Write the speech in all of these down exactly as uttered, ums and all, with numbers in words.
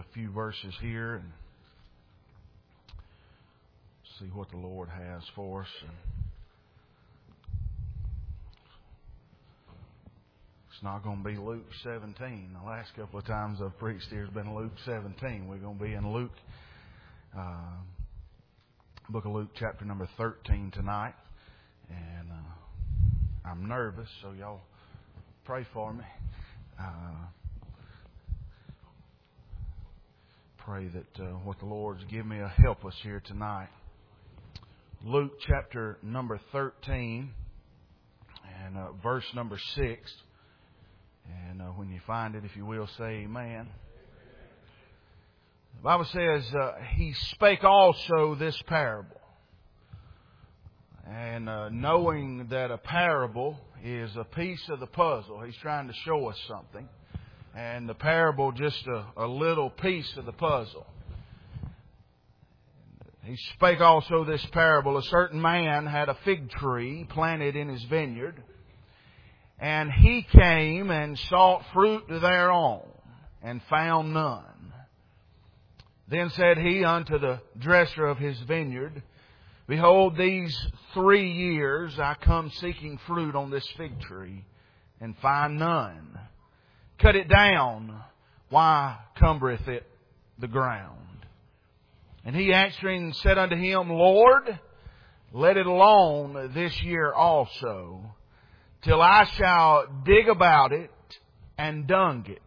a few verses here and see what the Lord has for us. And it's not going to be Luke seventeen. The last couple of times I've preached here has been Luke seventeen. We're going to be in Luke, uh, book of Luke, chapter number thirteen tonight. And uh, I'm nervous, so y'all pray for me. Uh, pray that uh, what the Lord's give me will help us here tonight. Luke chapter number thirteen and uh, verse number six. And uh, when you find it, if you will, say amen. The Bible says, uh, He spake also this parable. And uh, knowing that a parable is a piece of the puzzle, He's trying to show us something. And the parable just a, a little piece of the puzzle. He spake also this parable. A certain man had a fig tree planted in his vineyard. And he came and sought fruit thereon, and found none. Then said he unto the dresser of his vineyard, Behold, these three years I come seeking fruit on this fig tree, and find none. Cut it down, why cumbereth it the ground? And he answering said unto him, Lord, let it alone this year also, till I shall dig about it and dung it.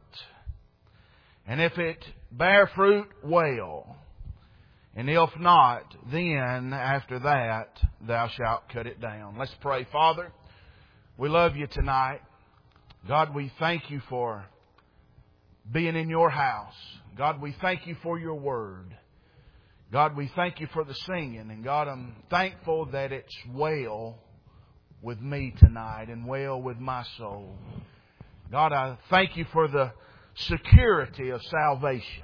And if it bear fruit, well. And if not, then after that thou shalt cut it down. Let's pray. Father, we love You tonight. God, we thank You for being in Your house. God, we thank You for Your word. God, we thank You for the singing. And God, I'm thankful that it's well with me tonight and well with my soul. God, I thank You for the security of salvation.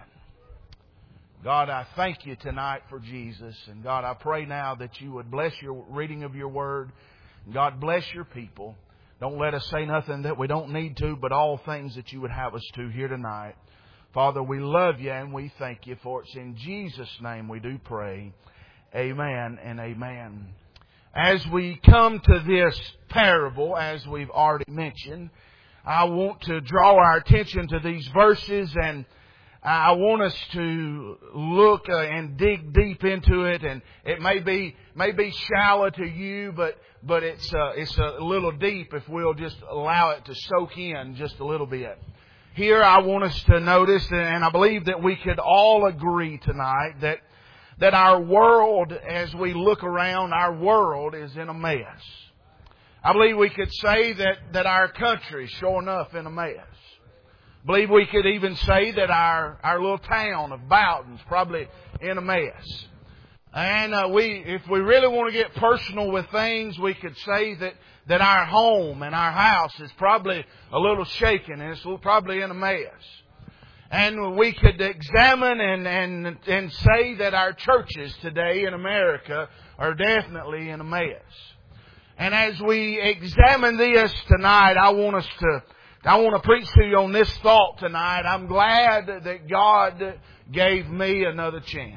God, I thank You tonight for Jesus. And God, I pray now that You would bless Your reading of Your word. God, bless Your people. Don't let us say nothing that we don't need to, but all things that You would have us to here tonight. Father, we love You and we thank You for it. It's in Jesus' name we do pray. Amen and amen. As we come to this parable, as we've already mentioned, I want to draw our attention to these verses, and I want us to look uh, and dig deep into it. And it may be may be shallow to you, but but it's uh, it's a little deep if we'll just allow it to soak in just a little bit. Here, I want us to notice, and I believe that we could all agree tonight that that our world, as we look around, our world is in a mess. I believe we could say that, that our country is sure enough in a mess. I believe we could even say that our, our little town of Bowden is probably in a mess. And uh, we, if we really want to get personal with things, we could say that, that our home and our house is probably a little shaken and it's probably in a mess. And we could examine and, and, and say that our churches today in America are definitely in a mess. And as we examine this tonight, I want us to, I want to preach to you on this thought tonight. I'm glad that God gave me another chance.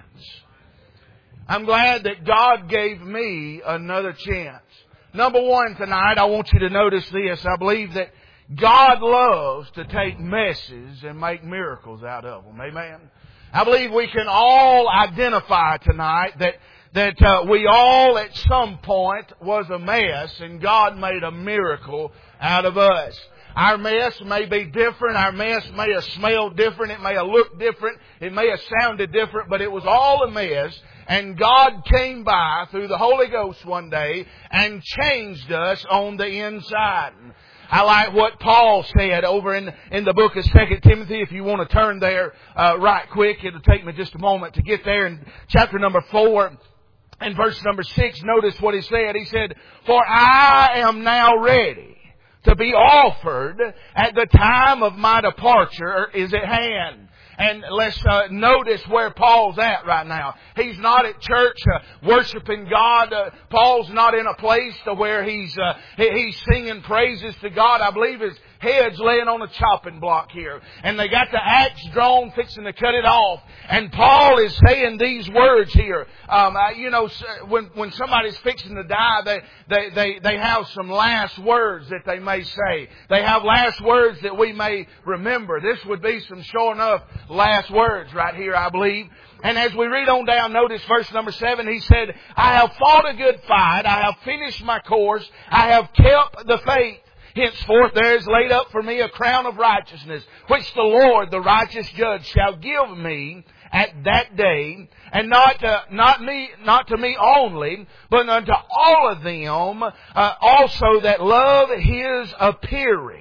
I'm glad that God gave me another chance. Number one tonight, I want you to notice this. I believe that God loves to take messes and make miracles out of them. Amen. I believe we can all identify tonight that that uh, we all at some point was a mess and God made a miracle out of us. Our mess may be different. Our mess may have smelled different. It may have looked different. It may have sounded different, but it was all a mess. And God came by through the Holy Ghost one day and changed us on the inside. I like what Paul said over in, in the book of Second Timothy. If you want to turn there uh, right quick, it'll take me just a moment to get there. In chapter number four and verse number six, notice what he said. He said, For I am now ready to be offered at the time of my departure is at hand. And let's uh, notice where Paul's at right now. He's not at church uh, worshiping God. Uh, Paul's not in a place to where he's uh, he's singing praises to God. I believe his heads laying on a chopping block here. And they got the axe drawn, fixing to cut it off. And Paul is saying these words here. Um, I, you know, when when somebody's fixing to die, they, they, they, they have some last words that they may say. They have last words that we may remember. This would be some sure enough last words right here, I believe. And as we read on down, notice verse number seven, he said, I have fought a good fight. I have finished my course. I have kept the faith. Henceforth there is laid up for me a crown of righteousness, which the Lord, the righteous judge, shall give me at that day, and not uh, not me, not to me only, but unto all of them uh, also that love His appearing.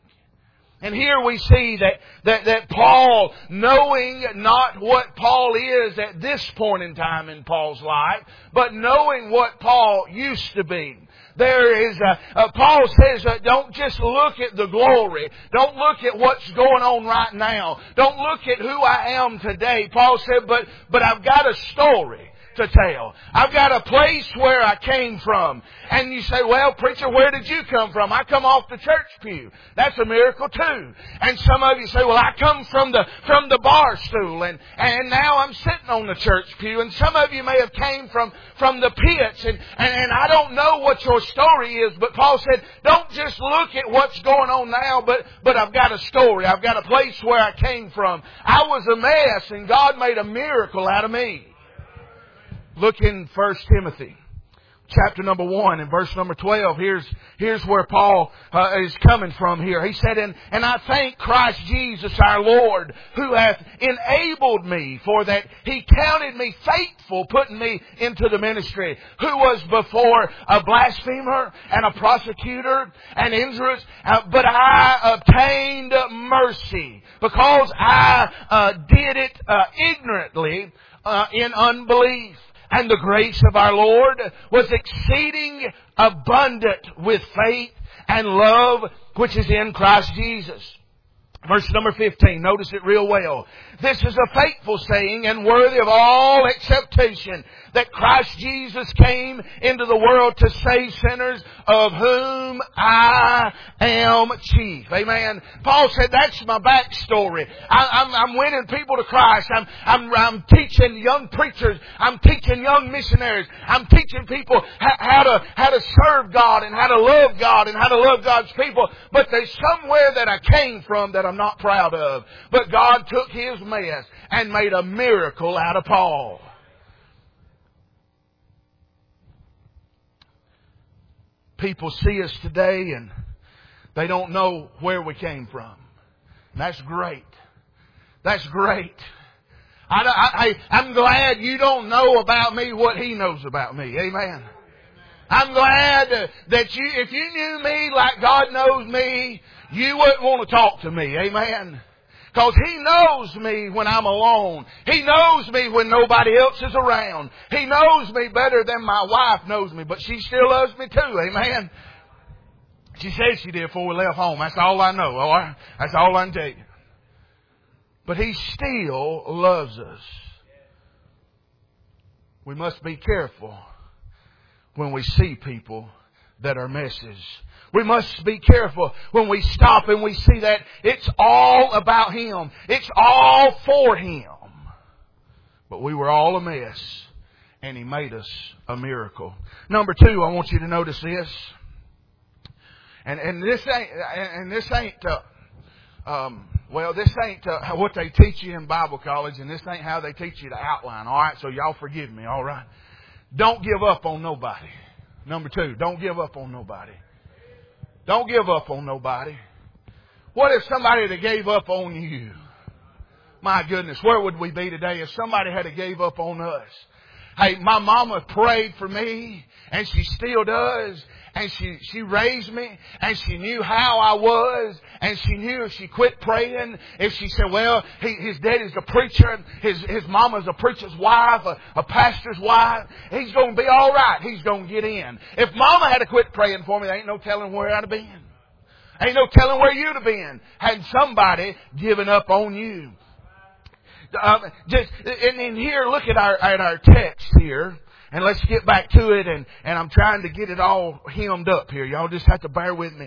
And here we see that, that, that Paul, knowing not what Paul is at this point in time in Paul's life, but knowing what Paul used to be. There is, a, uh, Paul says, uh, don't just look at the glory. Don't look at what's going on right now. Don't look at who I am today. Paul said, but, but I've got a story to tell. I've got a place where I came from. And you say, well, preacher, where did you come from? I come off the church pew. That's a miracle too. And some of you say, well, I come from the, from the bar stool and, and now I'm sitting on the church pew. And some of you may have came from, from the pits and, and, and I don't know what your story is, but Paul said, don't just look at what's going on now, but, but I've got a story. I've got a place where I came from. I was a mess and God made a miracle out of me. Look in First Timothy, chapter number one and verse number twelve. Here's, here's where Paul uh, is coming from here. He said, and, and I thank Christ Jesus our Lord, who hath enabled me, for that He counted me faithful, putting me into the ministry, who was before a blasphemer and a prosecutor and injurious, uh, but I obtained mercy, because I uh, did it uh, ignorantly uh, in unbelief. And the grace of our Lord was exceeding abundant with faith and love which is in Christ Jesus. Verse number fifteen, notice it real well. This is a faithful saying and worthy of all acceptation, that Christ Jesus came into the world to save sinners, of whom I am chief. Amen. Paul said, that's my backstory. I, I'm, I'm winning people to Christ. I'm, I'm, I'm teaching young preachers. I'm teaching young missionaries. I'm teaching people how, how to, how to serve God and how to love God and how to love God's people. But there's somewhere that I came from that I'm not proud of. But God took His mess and made a miracle out of Paul. People see us today and they don't know where we came from. And that's great. That's great. I, I, I'm glad you don't know about me what He knows about me. Amen. I'm glad that you, if you knew me like God knows me, you wouldn't want to talk to me. Amen. Because He knows me when I'm alone. He knows me when nobody else is around. He knows me better than my wife knows me. But she still loves me too. Amen. She said she did before we left home. That's all I know. All right? That's all I can tell you. But He still loves us. We must be careful when we see people that are messes. We must be careful when we stop and we see that it's all about Him. It's all for Him. But we were all a mess, and He made us a miracle. Number two, I want you to notice this. And, and this ain't, and this ain't, uh, um, well, this ain't uh, what they teach you in Bible college, and this ain't how they teach you the outline. All right, so y'all forgive me. All right, don't give up on nobody. Number two, don't give up on nobody. Don't give up on nobody. What if somebody that gave up on you? My goodness, where would we be today if somebody had to gave up on us? Hey, my mama prayed for me, and she still does. And she, she raised me, and she knew how I was, and she knew if she quit praying, if she said, well, he, his daddy's a preacher, his, his mama's a preacher's wife, a, a pastor's wife, he's going to be all right. He's going to get in. If mama had to quit praying for me, there ain't no telling where I'd have been. Ain't no telling where you'd have been had somebody given up on you. Um, just, and, and here, look at our, at our text here. And let's get back to it, and, and I'm trying to get it all hemmed up here. Y'all just have to bear with me.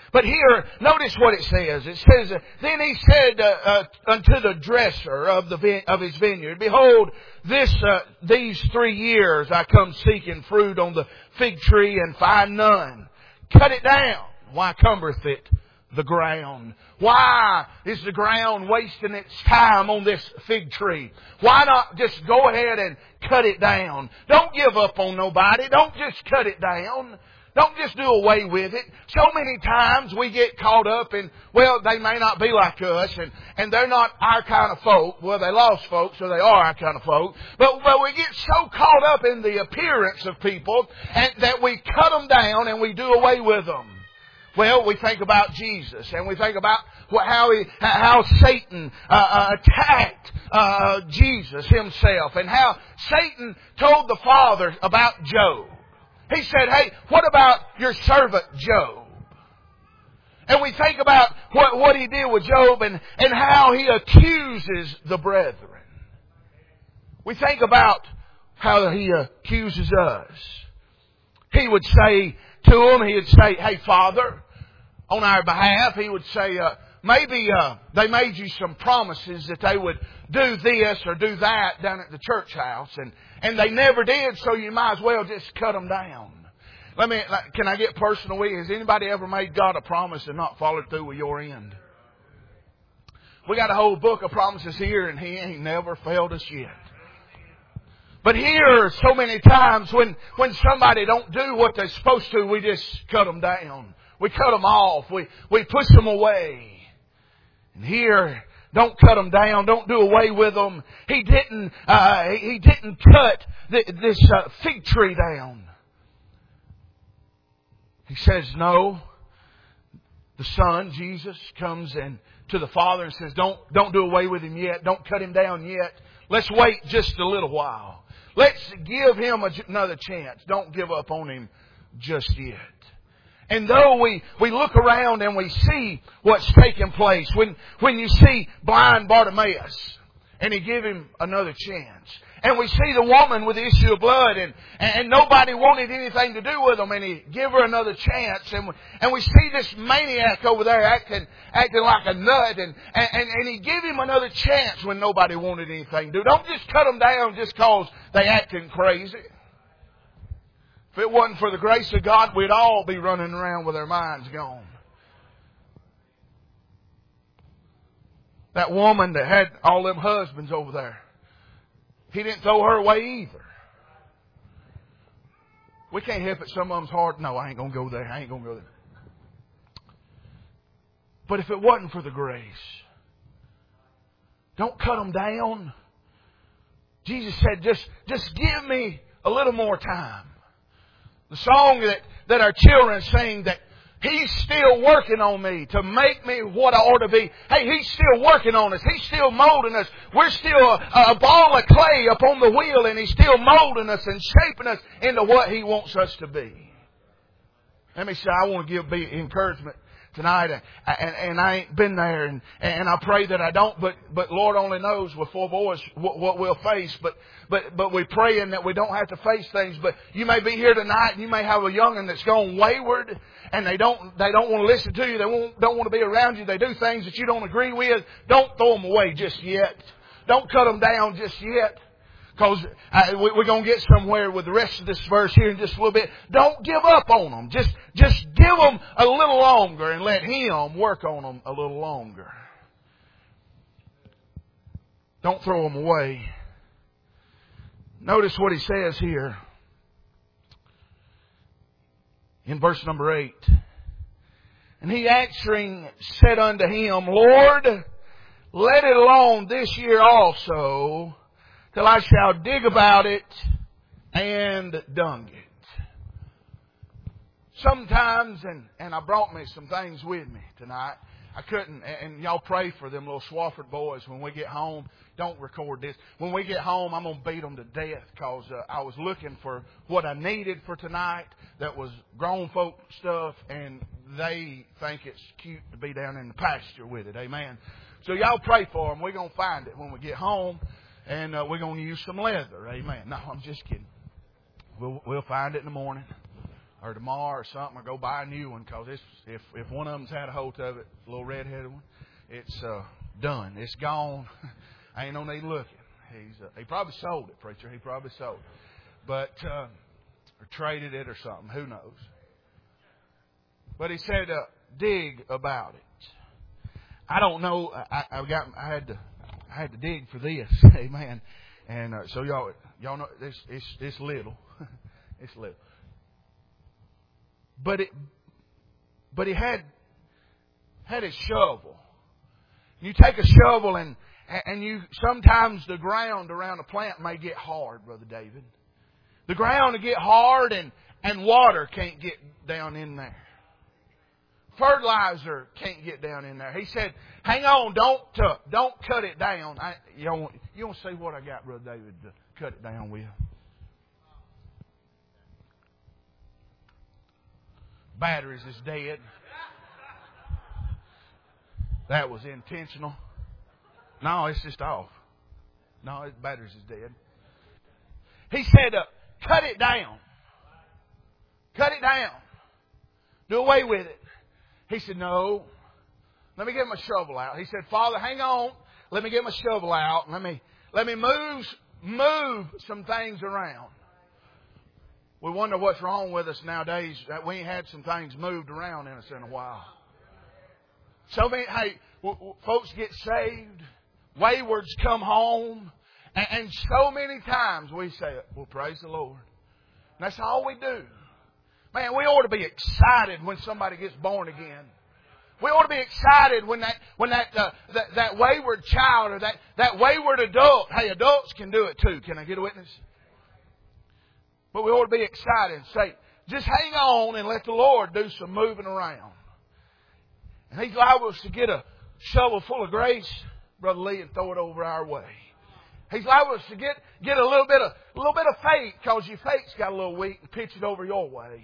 But here, notice what it says. It says, then he said uh, uh, unto the dresser of the vine- of his vineyard, Behold, this uh, these three years I come seeking fruit on the fig tree and find none. Cut it down. Why cumbereth it the ground? Why is the ground wasting its time on this fig tree? Why not just go ahead and cut it down? Don't give up on nobody. Don't just cut it down. Don't just do away with it. So many times we get caught up in, well, they may not be like us, and, and they're not our kind of folk. Well, they lost folks, so they are our kind of folk. But, but we get so caught up in the appearance of people and that we cut them down and we do away with them. Well, we think about Jesus, and we think about how he, how Satan uh, uh, attacked uh, Jesus himself, and how Satan told the Father about Job. He said, hey, what about your servant Job? And we think about what, what he did with Job and, and how he accuses the brethren. We think about how he accuses us. He would say to them, he would say, hey, Father, on our behalf, he would say, uh, maybe uh, they made you some promises that they would do this or do that down at the church house, and, and they never did, so you might as well just cut them down. Let me, can I get personal with you? Has anybody ever made God a promise and not followed through with your end? We got a whole book of promises here, and He ain't never failed us yet. But here, so many times when, when somebody don't do what they're supposed to, we just cut them down. We cut them off. We, we push them away. And here, don't cut them down. Don't do away with them. He didn't, uh, he didn't cut the, this uh, fig tree down. He says, no. The Son, Jesus, comes and to the Father and says, don't, don't do away with Him yet. Don't cut Him down yet. Let's wait just a little while. Let's give Him another chance. Don't give up on Him just yet. And though we, we look around and we see what's taking place, when, when you see blind Bartimaeus, and He give him another chance. And we see the woman with the issue of blood, and, and nobody wanted anything to do with them, and He give her another chance. And we, and we see this maniac over there acting, acting like a nut, and, and, and He give him another chance when nobody wanted anything to do. Don't just cut them down just because they acting crazy. If it wasn't for the grace of God, we'd all be running around with our minds gone. That woman that had all them husbands over there, He didn't throw her away either. We can't help it. Some of them's hard. No, I ain't going to go there. I ain't going to go there. But if it wasn't for the grace, don't cut them down. Jesus said, just, just give me a little more time. The song that, that our children sing, that He's still working on me to make me what I ought to be. Hey, He's still working on us. He's still molding us. We're still a, a ball of clay upon the wheel, and He's still molding us and shaping us into what He wants us to be. Let me say, I want to give be encouragement tonight, and, and, and I ain't been there, and, and I pray that I don't, but, but Lord only knows with four boys what, what we'll face, but, but, but we're praying that we don't have to face things. But you may be here tonight, and you may have a young'un that's gone wayward, and they don't, they don't want to listen to you, they won't, don't want to be around you, they do things that you don't agree with. Don't throw them away just yet. Don't cut them down just yet. Because uh, we, we're going to get somewhere with the rest of this verse here in just a little bit. Don't give up on them. Just, just give them a little longer and let Him work on them a little longer. Don't throw them away. Notice what He says here in verse number eight. And He answering said unto Him, Lord, let it alone this year also, till I shall dig about it and dung it. Sometimes, and, and I brought me some things with me tonight. I couldn't, and y'all pray for them little Swafford boys when we get home. Don't record this. When we get home, I'm going to beat them to death because uh, I was looking for what I needed for tonight that was grown folk stuff, and they think it's cute to be down in the pasture with it. Amen. So y'all pray for them. We're going to find it when we get home. And uh, we're going to use some leather. Amen. No, I'm just kidding. We'll, we'll find it in the morning. or tomorrow or something, or go buy a new one, because if if one of them's had a hold of it, a little red-headed one, it's uh, done. It's gone. Ain't no need looking. He's uh, he probably sold it, preacher. He probably sold it, but uh, or traded it or something. Who knows? But he said, uh, dig about it. I don't know. I, I got. I had to. I had to dig for this. Amen. And uh, so y'all, y'all know this. It's it's little. It's little. But it. But he had. Had his shovel. You take a shovel and and you sometimes the ground around a plant may get hard, Brother David. The ground will get hard and and water can't get down in there. Fertilizer can't get down in there. He said, "Hang on, don't uh, don't cut it down." I, you don't you don't see what I got, Brother David, to cut it down with. Batteries is dead. That was intentional. No, it's just off. No, his batteries is dead. He said, uh, "Cut it down. Cut it down. Do away with it." He said, "No. Let me get my shovel out." He said, "Father, hang on. Let me get my shovel out. Let me let me move move some things around." We wonder what's wrong with us nowadays, that we ain't had some things moved around in us in a while. So many, hey, w- w- folks get saved, waywards come home, and, and so many times we say, "Well, praise the Lord." And that's all we do. Man, we ought to be excited when somebody gets born again. We ought to be excited when that when that uh, that, that wayward child or that, that wayward adult. Hey, adults can do it too. Can I get a witness? But we ought to be excited and say, just hang on and let the Lord do some moving around. And He's liable to get a shovel full of grace, Brother Lee, and throw it over our way. He's liable to get get a little bit of a little bit of faith, because your faith's got a little weak, and pitch it over your way.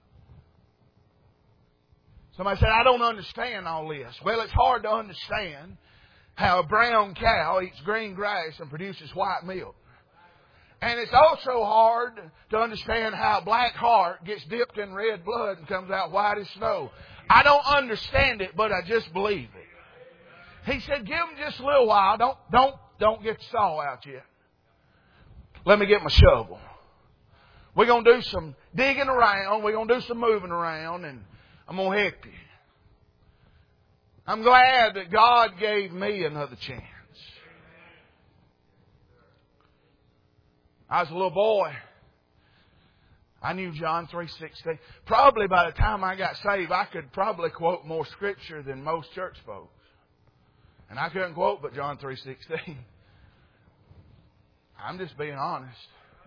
Somebody said, "I don't understand all this." Well, it's hard to understand how a brown cow eats green grass and produces white milk. And it's also hard to understand how a black heart gets dipped in red blood and comes out white as snow. I don't understand it, but I just believe it. He said, "Give them just a little while. Don't, don't, don't get the saw out yet. Let me get my shovel. We're going to do some digging around. We're going to do some moving around, and I'm going to help you." I'm glad that God gave me another chance. I was a little boy. I knew John three sixteen. Probably by the time I got saved, I could probably quote more Scripture than most church folks. And I couldn't quote but John three sixteen. I'm just being honest.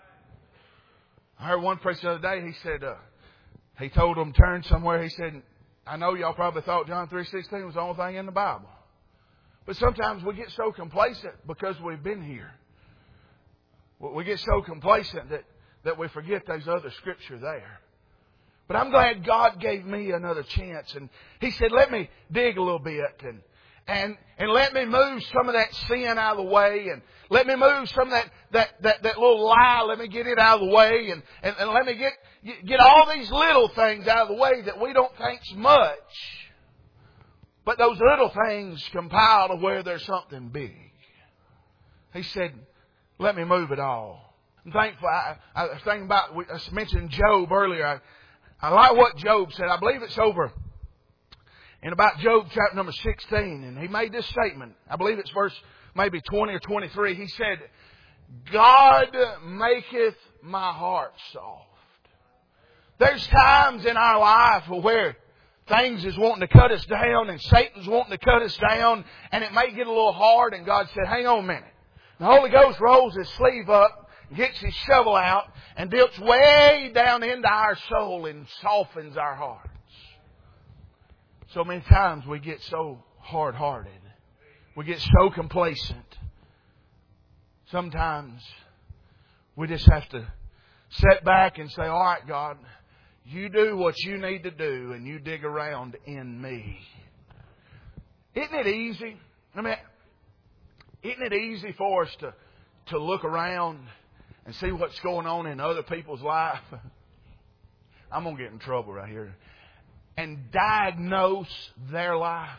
I heard one preacher the other day, he said, uh, he told them turn somewhere. He said, "I know y'all probably thought John three sixteen was the only thing in the Bible. But sometimes we get so complacent because we've been here. We get so complacent that, that we forget there's other Scripture there. But I'm glad God gave me another chance. And He said, let me dig a little bit and and and let me move some of that sin out of the way, and let me move some of that that, that, that little lie, let me get it out of the way, and, and, and let me get get all these little things out of the way that we don't think's much. But those little things compile to where there's something big." He said, "Let me move it all." I'm thankful. I, I was thinking about, I mentioned Job earlier. I, I like what Job said. I believe it's over in about Job chapter number sixteen. And he made this statement. I believe it's verse maybe twenty or twenty-three. He said, "God maketh my heart soft." There's times in our life where things is wanting to cut us down and Satan's wanting to cut us down, and it may get a little hard, and God said, "Hang on a minute." The Holy Ghost rolls His sleeve up, gets His shovel out, and dips way down into our soul and softens our hearts. So many times we get so hard-hearted. We get so complacent. Sometimes we just have to sit back and say, "All right, God, You do what You need to do, and You dig around in me." Isn't it easy? I mean, isn't it easy for us to, to look around and see what's going on in other people's life? I'm going to get in trouble right here. And diagnose their life.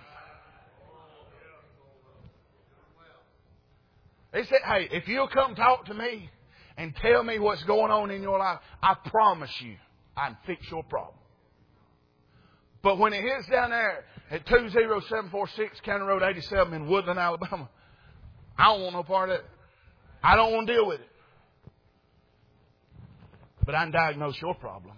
They said, hey, if you'll come talk to me and tell me what's going on in your life, I promise you I can fix your problem. But when it hits down there at two zero seven four six County Road eighty-seven in Woodland, Alabama, I don't want no part of it. I don't want to deal with it. But I can diagnose your problems.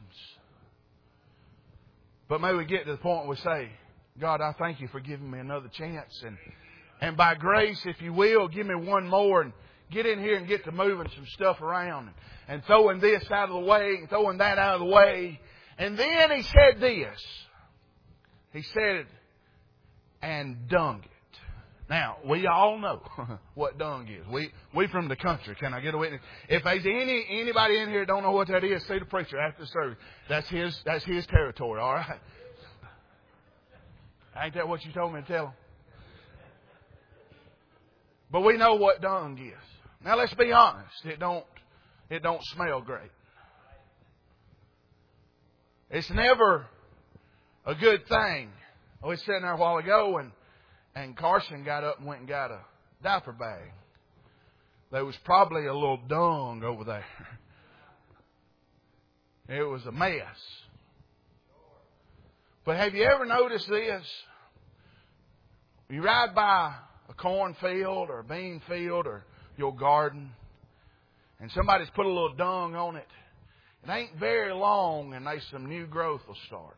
But may we get to the point where we say, God, I thank you for giving me another chance. And, and by grace, if you will, give me one more and get in here and get to moving some stuff around. And, and throwing this out of the way and throwing that out of the way. And then he said this. He said, and dung it. Now, we all know what dung is. We we from the country. Can I get a witness? If there's any anybody in here that don't know what that is, see the preacher after the service. That's his that's his territory, all right? Ain't that what you told me to tell him? But we know what dung is. Now let's be honest. It don't it don't smell great. It's never a good thing. I was sitting there a while ago and And Carson got up and went and got a diaper bag. There was probably a little dung over there. It was a mess. But have you ever noticed this? You ride by a cornfield or a bean field or your garden, and somebody's put a little dung on it. It ain't very long and there's some new growth will start.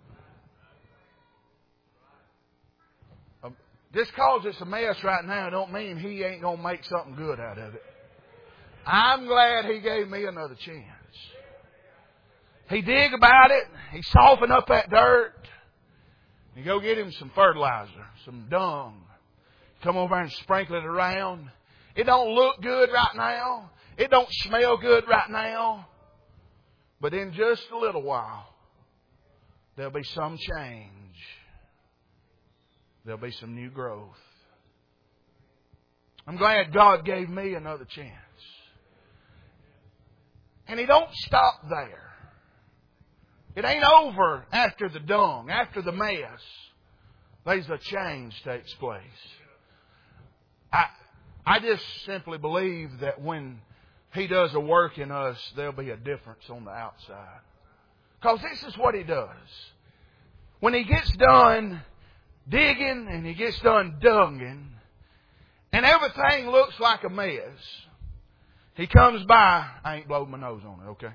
Just because it's a mess right now don't mean He ain't going to make something good out of it. I'm glad He gave me another chance. He dig about it. He soften up that dirt. You go get him some fertilizer, some dung. Come over and sprinkle it around. It don't look good right now. It don't smell good right now. But in just a little while, there'll be some change. There'll be some new growth. I'm glad God gave me another chance. And He don't stop there. It ain't over after the dung, after the mess. There's a change takes place. I, I just simply believe that when He does a work in us, there'll be a difference on the outside. Because this is what He does. When He gets done digging and He gets done dunging and everything looks like a mess, He comes by. I ain't blowing my nose on it, okay?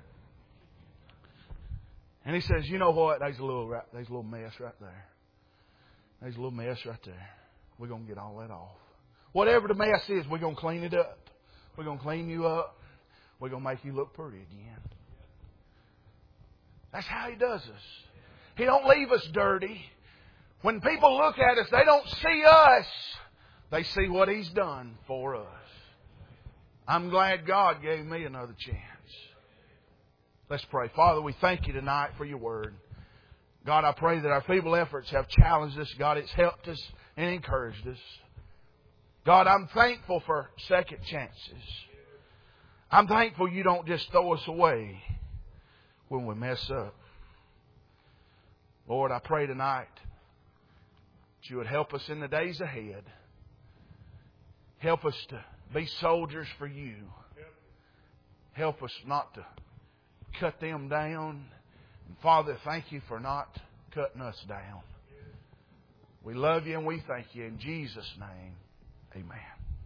And He says, you know what? There's a little, there's a little mess right there. There's a little mess right there. We're going to get all that off. Whatever the mess is, we're going to clean it up. We're going to clean you up. We're going to make you look pretty again. That's how He does us. He don't leave us dirty. When people look at us, they don't see us. They see what He's done for us. I'm glad God gave me another chance. Let's pray. Father, we thank You tonight for Your Word. God, I pray that our feeble efforts have challenged us. God, it's helped us and encouraged us. God, I'm thankful for second chances. I'm thankful You don't just throw us away when we mess up. Lord, I pray tonight that You would help us in the days ahead. Help us to be soldiers for You. Help us not to cut them down. And Father, thank You for not cutting us down. We love You and we thank You. In Jesus' name, amen.